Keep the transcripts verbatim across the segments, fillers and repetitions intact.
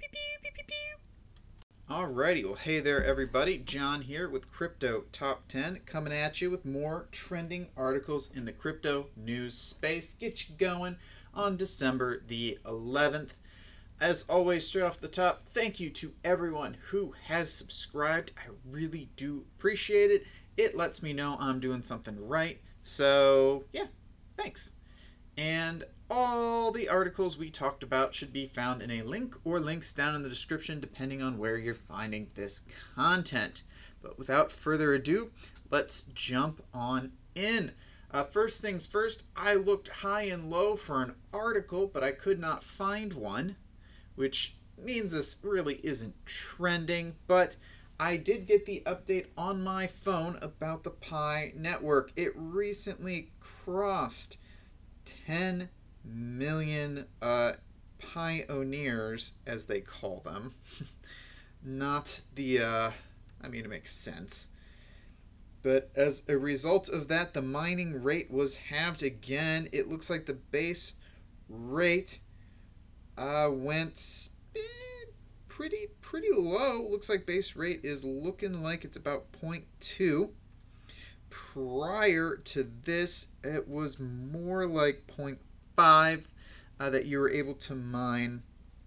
Alrighty, well, hey there, everybody. John here with Crypto Top ten, coming at you with more trending articles in the crypto news space. Get you going on December the eleventh. As always, straight off the top, thank you to everyone who has subscribed. I really do appreciate it. It lets me know I'm doing something right. So, yeah, thanks. And all the articles we talked about should be found in a link or links down in the description depending on where you're finding this content. But without further ado, let's jump on in. Uh, first things first, I looked high and low for an article, but I could not find one, which means this really isn't trending, but I did get the update on my phone about the Pi network. It recently crossed ten million uh, pioneers, as they call them. Not the, uh, I mean, it makes sense. But as a result of that, the mining rate was halved again. It looks like the base rate uh, went eh, pretty, pretty low. Looks like base rate is looking like it's about zero point two. Prior to this, it was more like zero point five uh, that you were able to mine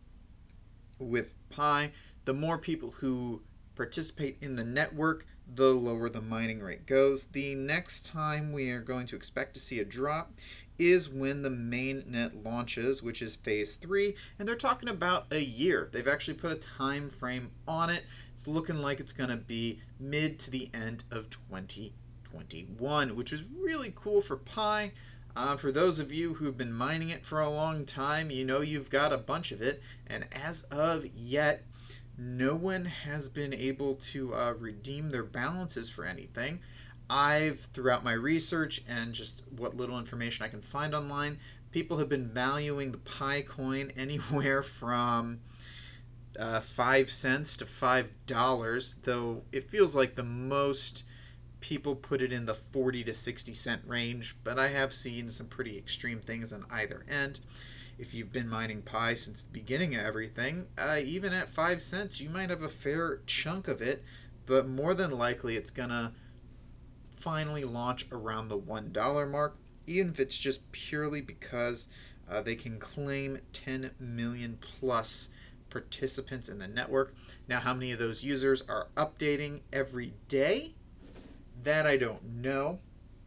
with Pi. The more people who participate in the network, the lower the mining rate goes. The next time we are going to expect to see a drop is when the mainnet launches, which is phase three, and they're talking about a year. They've actually put a time frame on it. It's looking like it's going to be mid to the end of twenty twenty-one, which is really cool for Pi. Uh, for those of you who've been mining it for a long time, you know you've got a bunch of it, and as of yet, no one has been able to uh, redeem their balances for anything. I've, throughout my research and just what little information I can find online, people have been valuing the Pi coin anywhere from uh, five cents to five dollars, though it feels like the most people put it in the forty to sixty cent range, but I have seen some pretty extreme things on either end. If you've been mining Pi since the beginning of everything, uh, even at five cents, you might have a fair chunk of it, but more than likely it's gonna finally launch around the one dollar mark, even if it's just purely because uh, they can claim ten million plus participants in the network. Now, how many of those users are updating every day? That I don't know,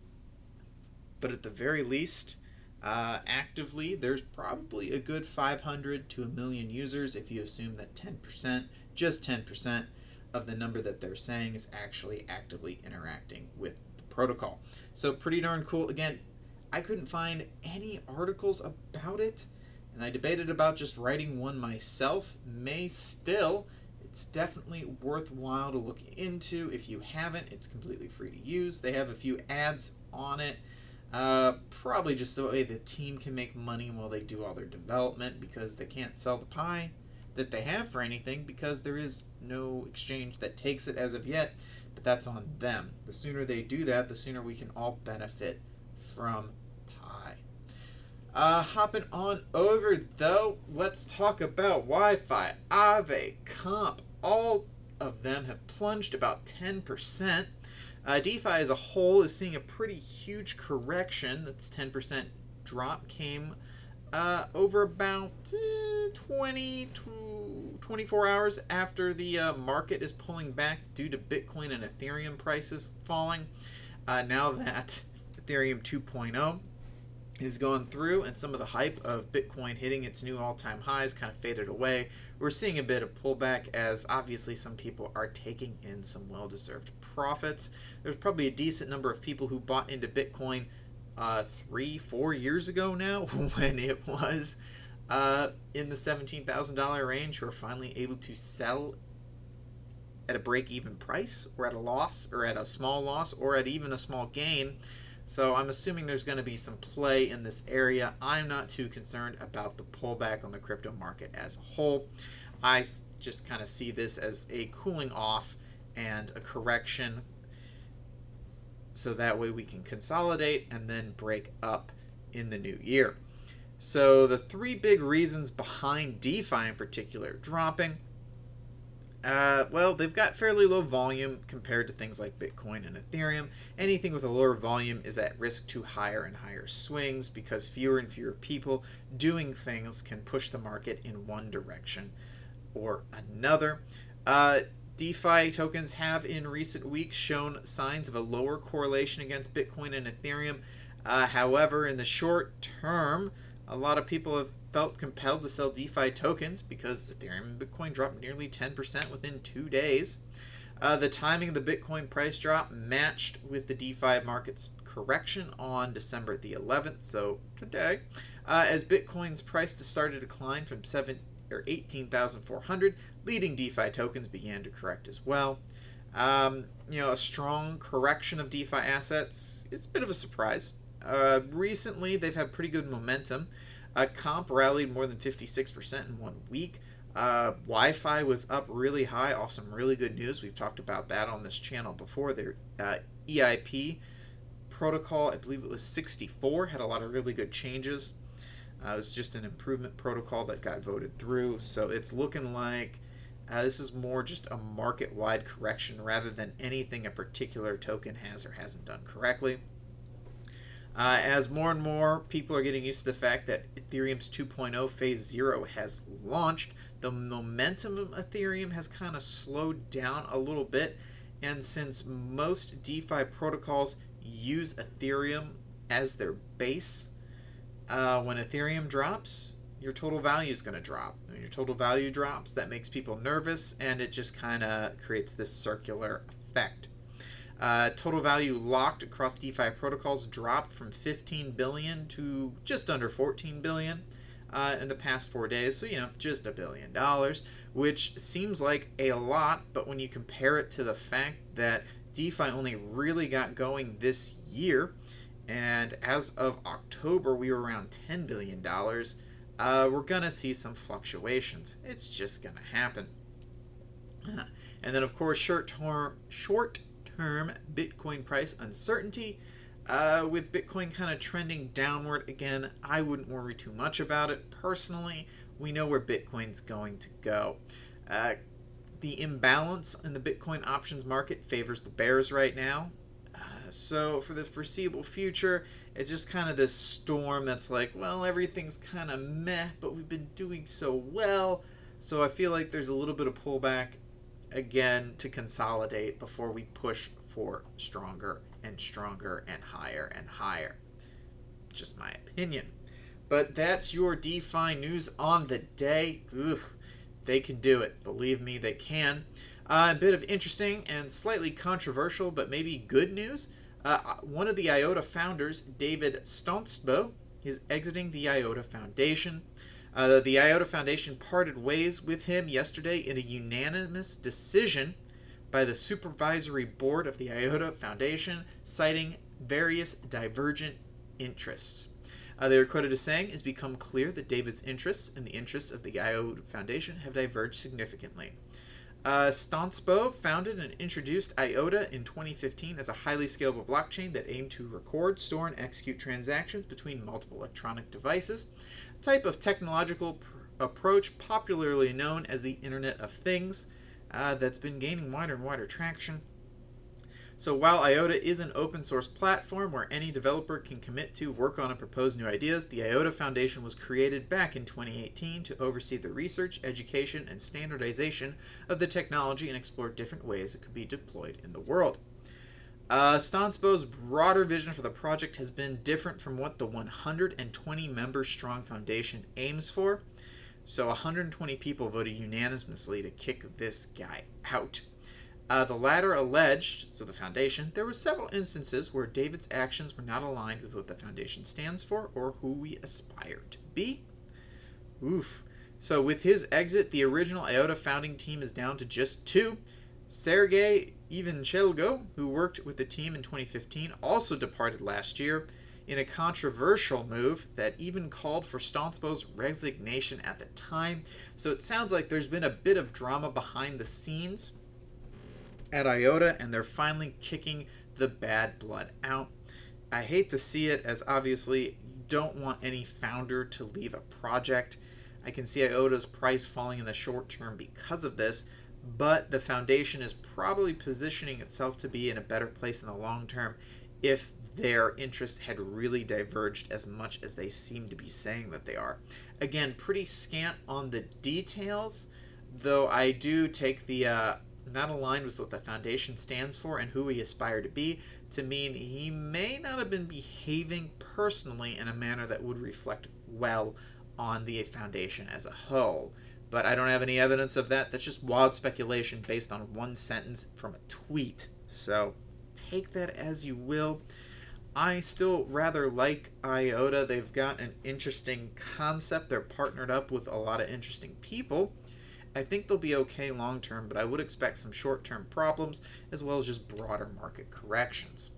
but at the very least, uh, actively, there's probably a good five hundred to a million users if you assume that ten percent, just ten percent of the number that they're saying is actually actively interacting with the protocol. So pretty darn cool. Again, I couldn't find any articles about it, and I debated about just writing one myself. May still. It's definitely worthwhile to look into. If you haven't, it's completely free to use. They have a few ads on it. Uh, probably just the way the team can make money while they do all their development, because they can't sell the Pi that they have for anything because there is no exchange that takes it as of yet. But that's on them. The sooner they do that, the sooner we can all benefit from Pi. Uh, hopping on over, though, let's talk about Wi-Fi, Aave, Comp. All of them have plunged about ten percent. Uh, DeFi as a whole is seeing a pretty huge correction. That's ten percent drop came uh, over about uh, twenty to twenty-four hours after the uh, market is pulling back due to Bitcoin and Ethereum prices falling. Uh, now that Ethereum two point oh is going through and some of the hype of Bitcoin hitting its new all-time highs kind of faded away, we're seeing a bit of pullback as obviously some people are taking in some well-deserved profits. There's probably a decent number of people who bought into Bitcoin uh, three, four years ago now when it was uh, in the seventeen thousand dollar range who are finally able to sell at a break-even price or at a loss or at a small loss or at even a small gain. So I'm assuming there's going to be some play in this area. I'm not too concerned about the pullback on the crypto market as a whole. I just kind of see this as a cooling off and a correction, so that way we can consolidate and then break up in the new year. So the three big reasons behind DeFi in particular dropping, uh, well, they've got fairly low volume compared to things like Bitcoin and Ethereum. Anything with a lower volume is at risk to higher and higher swings because fewer and fewer people doing things can push the market in one direction or another. Uh, DeFi tokens have in recent weeks shown signs of a lower correlation against Bitcoin and Ethereum. Uh, however, in the short term, a lot of people have felt compelled to sell DeFi tokens because Ethereum and Bitcoin dropped nearly ten percent within two days. Uh, the timing of the Bitcoin price drop matched with the DeFi market's correction on December the eleventh, so today, uh, as Bitcoin's price started to decline from seven or eighteen thousand four hundred, leading DeFi tokens began to correct as well. Um, you know, a strong correction of DeFi assets is a bit of a surprise. Uh, recently, they've had pretty good momentum. Uh, Comp rallied more than fifty-six percent in one week. Uh, Wi-Fi was up really high off some really good news. We've talked about that on this channel before. Their uh, E I P protocol, I believe it was sixty-four, had a lot of really good changes. Uh, it was just an improvement protocol that got voted through. So it's looking like uh, this is more just a market-wide correction rather than anything a particular token has or hasn't done correctly. Uh, as more and more people are getting used to the fact that Ethereum's two point oh Phase Zero has launched, the momentum of Ethereum has kind of slowed down a little bit. And since most DeFi protocols use Ethereum as their base, uh, when Ethereum drops, your total value is going to drop. When your total value drops, that makes people nervous, and it just kind of creates this circular effect. Uh, total value locked across DeFi protocols dropped from fifteen billion to just under fourteen billion uh, in the past four days. So, you know, just a billion dollars, which seems like a lot. But when you compare it to the fact that DeFi only really got going this year, and as of October, we were around ten billion dollars, uh, we're going to see some fluctuations. It's just going to happen. And then, of course, short-term short term Bitcoin price uncertainty. Uh, with Bitcoin kind of trending downward again, I wouldn't worry too much about it. Personally, we know where Bitcoin's going to go. Uh, the imbalance in the Bitcoin options market favors the bears right now. Uh, so for the foreseeable future, it's just kind of this storm that's like, well, everything's kind of meh, but we've been doing so well. So I feel like there's a little bit of pullback again to consolidate before we push for stronger and stronger and higher and higher. Just my opinion. But that's your DeFi news on the day. Ugh, they can do it. Believe me, they can. Uh, a bit of interesting and slightly controversial, but maybe good news. Uh, one of the IOTA founders, David Stoncbo, is exiting the IOTA Foundation. Uh, the IOTA Foundation parted ways with him yesterday in a unanimous decision by the supervisory board of the IOTA Foundation, citing various divergent interests. Uh, they were quoted as saying, "It's become clear that David's interests and the interests of the IOTA Foundation have diverged significantly." Uh, Stoncbo founded and introduced IOTA in twenty fifteen as a highly scalable blockchain that aimed to record, store, and execute transactions between multiple electronic devices, a type of technological pr- approach popularly known as the Internet of Things uh, that's been gaining wider and wider traction. So while IOTA is an open source platform where any developer can commit to, work on, and propose new ideas, the IOTA Foundation was created back in twenty eighteen to oversee the research, education, and standardization of the technology and explore different ways it could be deployed in the world. Uh, Stoncbo's broader vision for the project has been different from what the one hundred twenty member strong foundation aims for. So one hundred twenty people voted unanimously to kick this guy out. Uh, the latter alleged, so the foundation, there were several instances where David's actions were not aligned with what the foundation stands for or who we aspire to be. Oof. So with his exit, the original IOTA founding team is down to just two. Sergey Ivanchenko, who worked with the team in twenty fifteen, also departed last year in a controversial move that even called for Stoncbo's resignation at the time. So it sounds like there's been a bit of drama behind the scenes at IOTA, and they're finally kicking the bad blood out. I hate to see it, as obviously you don't want any founder to leave a project. I can see I O T A's price falling in the short term because of this, but the foundation is probably positioning itself to be in a better place in the long term if their interest had really diverged as much as they seem to be saying that they are. Again, pretty scant on the details, though I do take the uh, not aligned with what the foundation stands for and who we aspire to be to mean he may not have been behaving personally in a manner that would reflect well on the foundation as a whole. But I don't have any evidence of that. That's just wild speculation based on one sentence from a tweet. So take that as you will. I still rather like I O T A. They've got an interesting concept. They're partnered up with a lot of interesting people. I think they'll be okay long term, but I would expect some short term problems as well as just broader market corrections.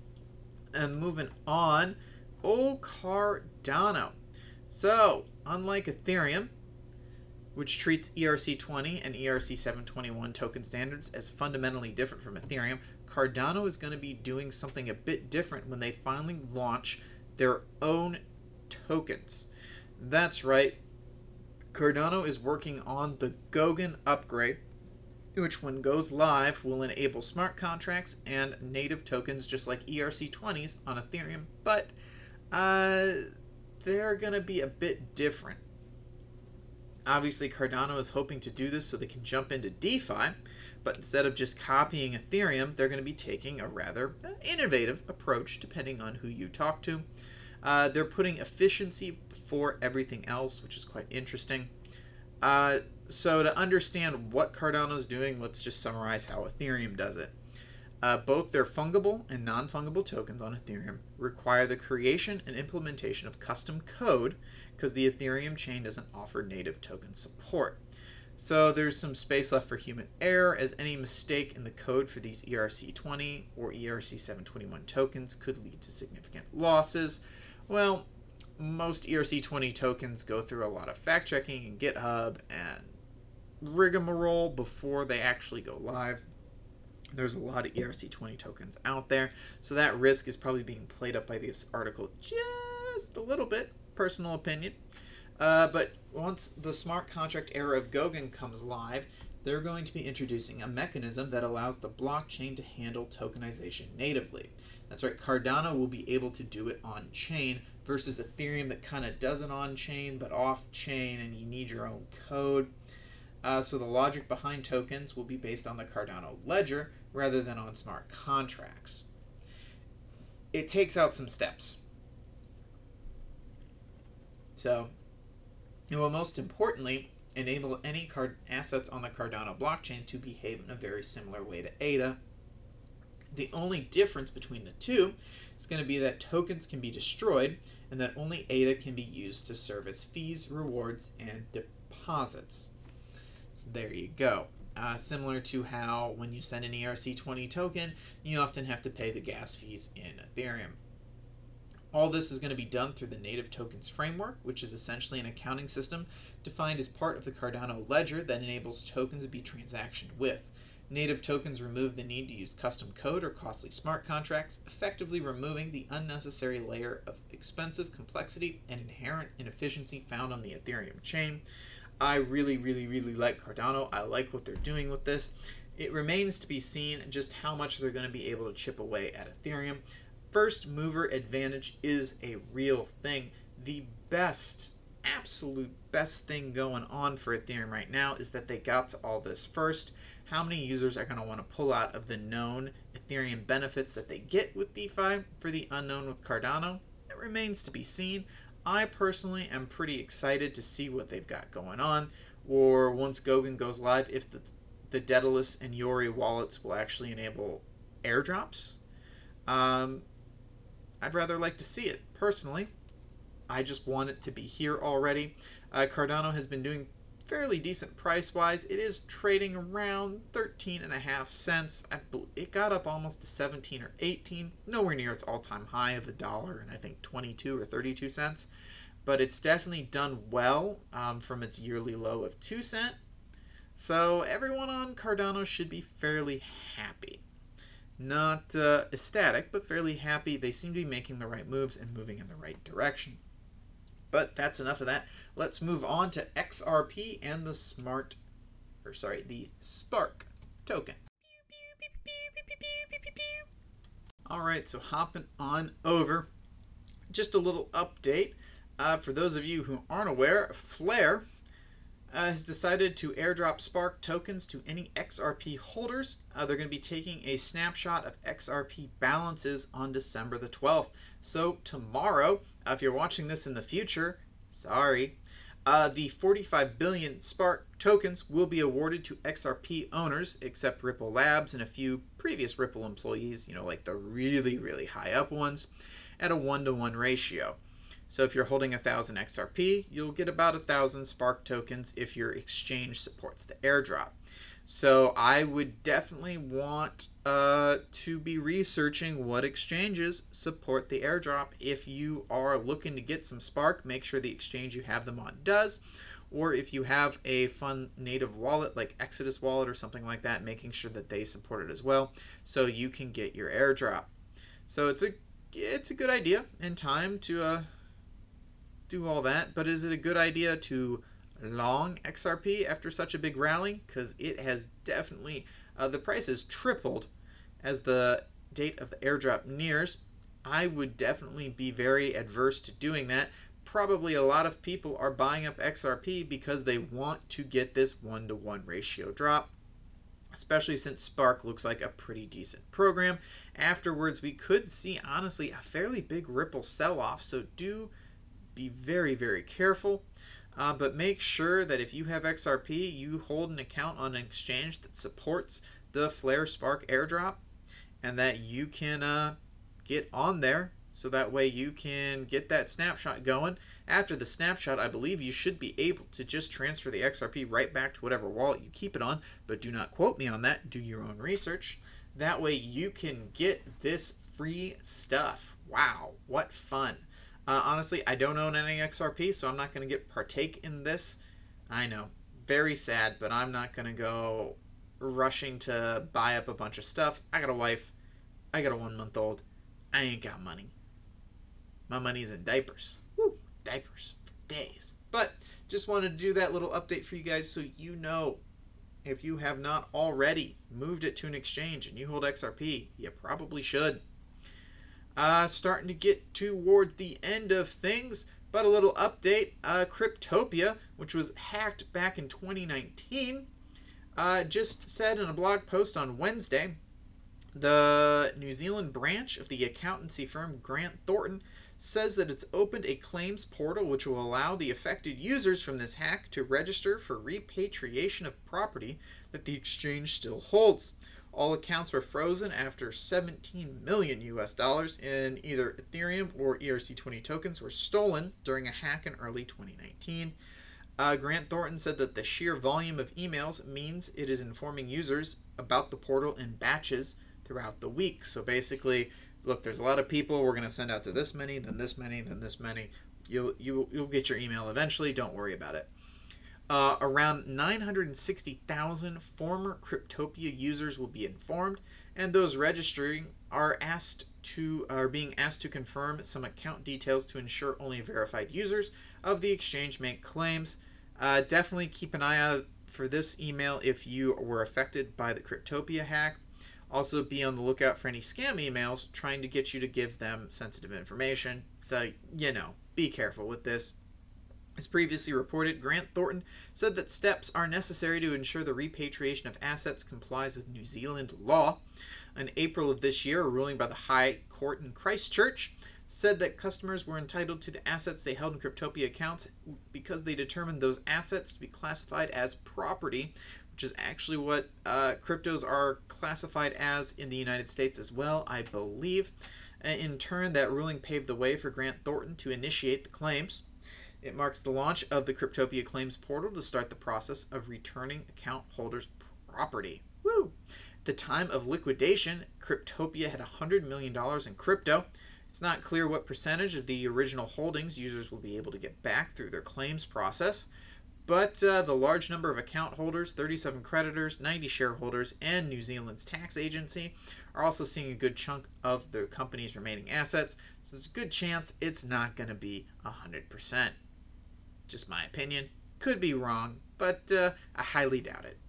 And moving on, old Cardano. So, unlike Ethereum, which treats E R C twenty and E R C seven twenty-one token standards as fundamentally different from Ethereum, Cardano is going to be doing something a bit different when they finally launch their own tokens. That's right, Cardano is working on the Goguen upgrade, which when goes live will enable smart contracts and native tokens just like E R C twenties on Ethereum, but uh, they're going to be a bit different. Obviously, Cardano is hoping to do this so they can jump into DeFi, but instead of just copying Ethereum, they're going to be taking a rather innovative approach depending on who you talk to. Uh, they're putting efficiency before everything else, which is quite interesting. Uh, so to understand what Cardano is doing, let's just summarize how Ethereum does it. Uh, both their fungible and non-fungible tokens on Ethereum require the creation and implementation of custom code because the Ethereum chain doesn't offer native token support. So there's some space left for human error, as any mistake in the code for these E R C twenty or E R C seven twenty-one tokens could lead to significant losses. Well, most E R C twenty tokens go through a lot of fact-checking in GitHub and rigmarole before they actually go live. There's a lot of E R C twenty tokens out there, so that risk is probably being played up by this article just a little bit. Personal opinion. Uh, but once the smart contract era of Goguen comes live, they're going to be introducing a mechanism that allows the blockchain to handle tokenization natively. That's right, Cardano will be able to do it on-chain versus Ethereum that kind of does it on-chain but off-chain and you need your own code. Uh, so the logic behind tokens will be based on the Cardano ledger rather than on smart contracts. It takes out some steps. So, it will most importantly enable any card assets on the Cardano blockchain to behave in a very similar way to A D A. The only difference between the two is going to be that tokens can be destroyed and that only A D A can be used to serve as fees, rewards, and deposits. So there you go. Uh, similar to how when you send an E R C twenty token, you often have to pay the gas fees in Ethereum. All this is going to be done through the native tokens framework, which is essentially an accounting system defined as part of the Cardano ledger that enables tokens to be transactioned with. Native tokens remove the need to use custom code or costly smart contracts, effectively removing the unnecessary layer of expensive complexity and inherent inefficiency found on the Ethereum chain. I really, really, really like Cardano. I like what they're doing with this. It remains to be seen just how much they're going to be able to chip away at Ethereum. First mover advantage is a real thing. The best, absolute best thing going on for Ethereum right now is that they got to all this first. How many users are going to want to pull out of the known Ethereum benefits that they get with DeFi for the unknown with Cardano? It remains to be seen. I personally am pretty excited to see what they've got going on, or once Goguen goes live, if the, the Daedalus and Yori wallets will actually enable airdrops. Um, I'd rather like to see it, personally. I just want it to be here already. Uh, Cardano has been doing fairly decent price-wise. It is trading around thirteen and a half cents. I, it got up almost to seventeen or eighteen. Nowhere near its all-time high of a dollar and I think twenty-two or thirty-two cents. But it's definitely done well um, from its yearly low of two cents. So everyone on Cardano should be fairly happy. not uh, ecstatic, but fairly happy. They seem to be making the right moves and moving in the right direction. But that's enough of that. Let's move on to X R P and the smart, or sorry, the Spark token. All right, so hopping on over, just a little update. Uh, for those of you who aren't aware, Flare uh, has decided to airdrop Spark tokens to any X R P holders. Uh, they're going to be taking a snapshot of X R P balances on December the twelfth. So tomorrow, uh, if you're watching this in the future, sorry, uh, the forty-five billion Spark tokens will be awarded to X R P owners, except Ripple Labs and a few previous Ripple employees, you know, like the really, really high up ones, at a one to one ratio. So if you're holding one thousand X R P, you'll get about one thousand Spark tokens if your exchange supports the airdrop. So I would definitely want uh, to be researching what exchanges support the airdrop. If you are looking to get some Spark, make sure the exchange you have them on does. Or if you have a fun native wallet like Exodus Wallet or something like that, making sure that they support it as well, so you can get your airdrop. So it's a it's a good idea and time to uh, do all that. But is it a good idea to long X R P after such a big rally? Because it has definitely, uh, the price has tripled as the date of the airdrop nears. I would definitely be very adverse to doing that. Probably a lot of people are buying up X R P because they want to get this one to one ratio drop, especially since Spark looks like a pretty decent program. Afterwards, we could see, honestly, a fairly big Ripple sell-off, so do be very, very careful. Uh, but make sure that if you have X R P, you hold an account on an exchange that supports the Flare Spark airdrop, and that you can uh, get on there, so that way you can get that snapshot going. After the snapshot, I believe you should be able to just transfer the X R P right back to whatever wallet you keep it on, but do not quote me on that. Do your own research. That way you can get this free stuff. Wow, what fun. Uh, honestly, I don't own any X R P, so I'm not going to get partake in this. I know, very sad, but I'm not going to go rushing to buy up a bunch of stuff. I got a wife. I got a one-month-old. I ain't got money. My money's in diapers. Woo, diapers for days. But just wanted to do that little update for you guys so you know, if you have not already moved it to an exchange and you hold X R P, you probably should. Uh, starting to get towards the end of things, but a little update. Uh, Cryptopia, which was hacked back in twenty nineteen, uh, just said in a blog post on Wednesday, the New Zealand branch of the accountancy firm Grant Thornton says that it's opened a claims portal which will allow the affected users from this hack to register for repatriation of property that the exchange still holds. All accounts were frozen after seventeen million U S dollars in either Ethereum or E R C twenty tokens were stolen during a hack in early twenty nineteen. Uh, Grant Thornton said that the sheer volume of emails means it is informing users about the portal in batches throughout the week. So basically, look, there's a lot of people. We're going to send out to this many, then this many, then this many. You'll, you'll, you'll get your email eventually. Don't worry about it. Uh, around nine hundred sixty thousand former Cryptopia users will be informed, and those registering are asked to are being asked to confirm some account details to ensure only verified users of the exchange make claims. Uh, definitely keep an eye out for this email if you were affected by the Cryptopia hack. Also, be on the lookout for any scam emails trying to get you to give them sensitive information. So, you know, be careful with this. As previously reported, Grant Thornton said that steps are necessary to ensure the repatriation of assets complies with New Zealand law. In April of this year, a ruling by the High Court in Christchurch said that customers were entitled to the assets they held in Cryptopia accounts because they determined those assets to be classified as property, which is actually what uh, cryptos are classified as in the United States as well, I believe. In turn, that ruling paved the way for Grant Thornton to initiate the claims. It marks the launch of the Cryptopia Claims portal to start the process of returning account holders' property. Woo! At the time of liquidation, Cryptopia had one hundred million dollars in crypto. It's not clear what percentage of the original holdings users will be able to get back through their claims process, But uh, the large number of account holders, thirty-seven creditors, ninety shareholders, and New Zealand's tax agency are also seeing a good chunk of the company's remaining assets. So there's a good chance it's not going to be one hundred percent. Just my opinion. Could be wrong, but uh, I highly doubt it.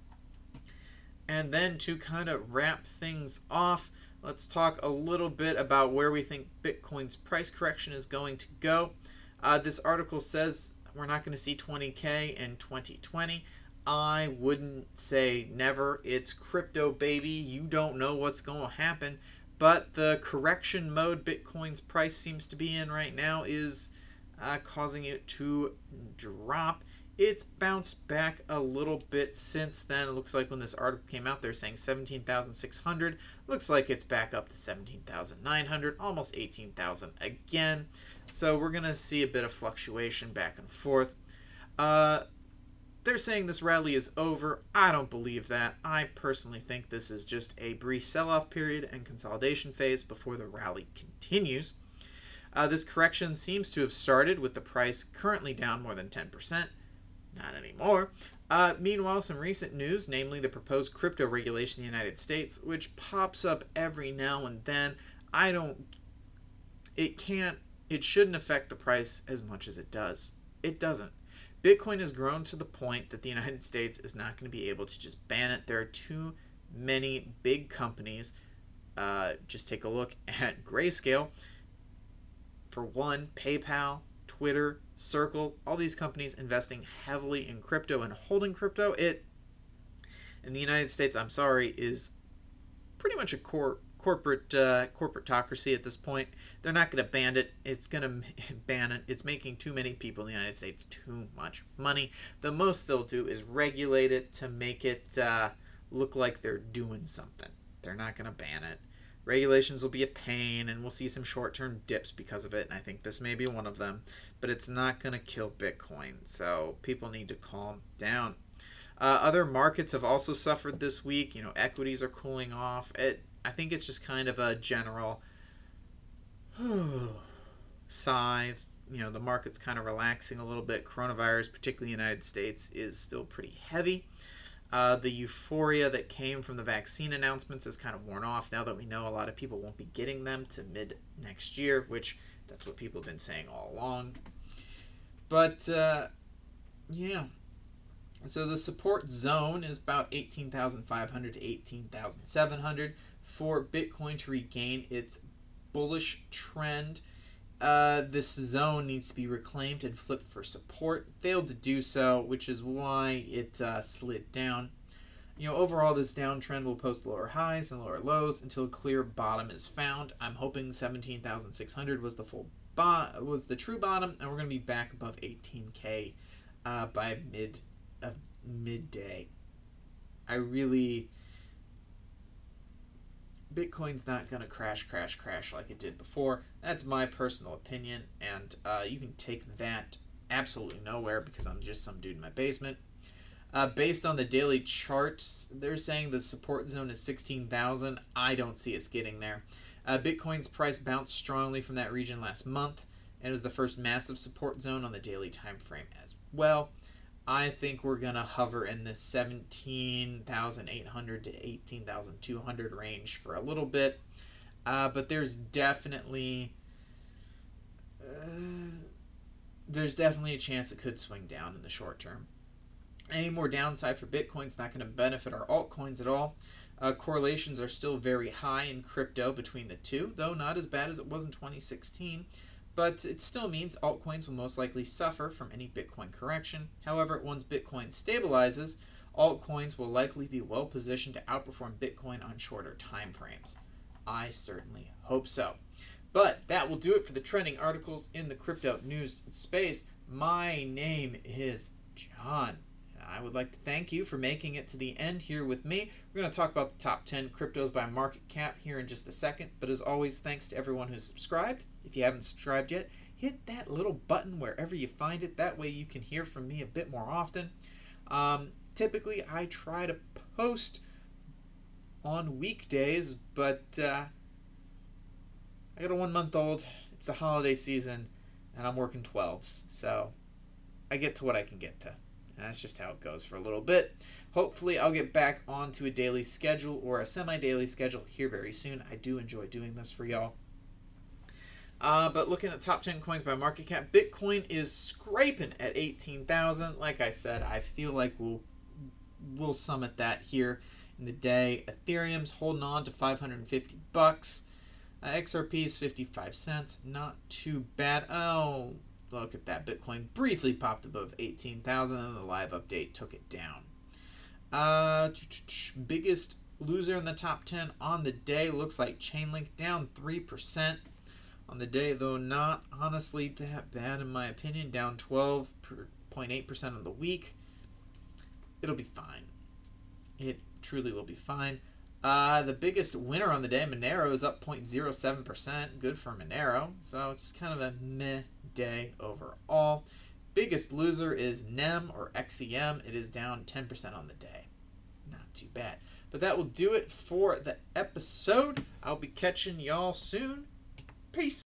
And then to kind of wrap things off, let's talk a little bit about where we think Bitcoin's price correction is going to go. Uh, this article says we're not going to see twenty K in twenty twenty. I wouldn't say never. It's crypto, baby. You don't know what's going to happen. But the correction mode Bitcoin's price seems to be in right now is uh, causing it to drop. It's bounced back a little bit since then. It looks like when this article came out, they're saying seventeen thousand six hundred. Looks like it's back up to seventeen thousand nine hundred, almost eighteen thousand again. So we're going to see a bit of fluctuation back and forth. Uh, they're saying this rally is over. I don't believe that. I personally think this is just a brief sell-off period and consolidation phase before the rally continues. Uh, this correction seems to have started with the price currently down more than ten percent. Not anymore. Uh, meanwhile, some recent news, namely the proposed crypto regulation in the United States, which pops up every now and then. I don't... It can't... It shouldn't affect the price as much as it does. It doesn't. Bitcoin has grown to the point that the United States is not going to be able to just ban it. There are too many big companies. Uh, just take a look at Grayscale. For one, PayPal, Twitter, Circle, all these companies investing heavily in crypto and holding crypto. It, in the United States, I'm sorry, is pretty much a core corporate uh, corporatocracy at this point. They're not going to ban it. It's going to ban it. It's making too many people in the United States too much money. The most they'll do is regulate it to make it uh, look like they're doing something. They're not going to ban it. Regulations will be a pain, and we'll see some short-term dips because of it, and I think this may be one of them. But it's not going to kill Bitcoin, so people need to calm down. Uh, other markets have also suffered this week. You know, equities are cooling off. It, I think it's just kind of a general sigh. You know, the market's kind of relaxing a little bit. Coronavirus, particularly in the United States, is still pretty heavy. Uh, the euphoria that came from the vaccine announcements has kind of worn off now that we know a lot of people won't be getting them to mid next year, which that's what people have been saying all along. But, uh, yeah. So the support zone is about eighteen thousand five hundred to eighteen thousand seven hundred for Bitcoin to regain its bullish trend. Uh, this zone needs to be reclaimed and flipped for support. Failed to do so, which is why it uh, slid down. You know, overall, this downtrend will post lower highs and lower lows until a clear bottom is found. I'm hoping seventeen thousand six hundred was the full bo- was the true bottom, and we're going to be back above eighteen K uh, by mid of midday. I really... Bitcoin's not going to crash, crash, crash like it did before. That's my personal opinion, and uh, you can take that absolutely nowhere because I'm just some dude in my basement. Uh, based on the daily charts, they're saying the support zone is sixteen thousand. I don't see us getting there. Uh, Bitcoin's price bounced strongly from that region last month, and it was the first massive support zone on the daily time frame as well. I think we're going to hover in this seventeen thousand eight hundred to eighteen thousand two hundred range for a little bit. Uh, but there's definitely uh, there's definitely a chance it could swing down in the short term. Any more downside for Bitcoin's not going to benefit our altcoins at all. Uh, correlations are still very high in crypto between the two, though not as bad as it was in twenty sixteen. But it still means altcoins will most likely suffer from any Bitcoin correction. However, once Bitcoin stabilizes, altcoins will likely be well positioned to outperform Bitcoin on shorter time frames. I certainly hope so. But that will do it for the trending articles in the crypto news space. My name is John. I would like to thank you for making it to the end here with me. We're going to talk about the top ten cryptos by market cap here in just a second. But as always, thanks to everyone who's subscribed. If you haven't subscribed yet, hit that little button wherever you find it. That way you can hear from me a bit more often. Um, typically, I try to post on weekdays, but uh, I got a one-month-old. It's the holiday season, and I'm working twelves. So I get to what I can get to. And that's just how it goes for a little bit. Hopefully, I'll get back onto a daily schedule or a semi-daily schedule here very soon. I do enjoy doing this for y'all. Uh, but looking at top ten coins by market cap, Bitcoin is scraping at eighteen thousand. Like I said, I feel like we'll we'll summit that here in the day. Ethereum's holding on to five hundred fifty bucks. Uh, X R P is fifty-five cents. Not too bad. Oh, look at that. Bitcoin briefly popped above eighteen thousand, and the live update took it down. Uh, biggest loser in the top ten on the day looks like Chainlink, down three percent. On the day, though, not honestly that bad in my opinion, down twelve point eight percent on the week. It'll be fine. It truly will be fine. Uh, the biggest winner on the day, Monero, is up zero point zero seven percent. Good for Monero. So it's kind of a meh day overall. Biggest loser is N E M or X E M. It is down ten percent on the day. Not too bad. But that will do it for the episode. I'll be catching y'all soon. Peace.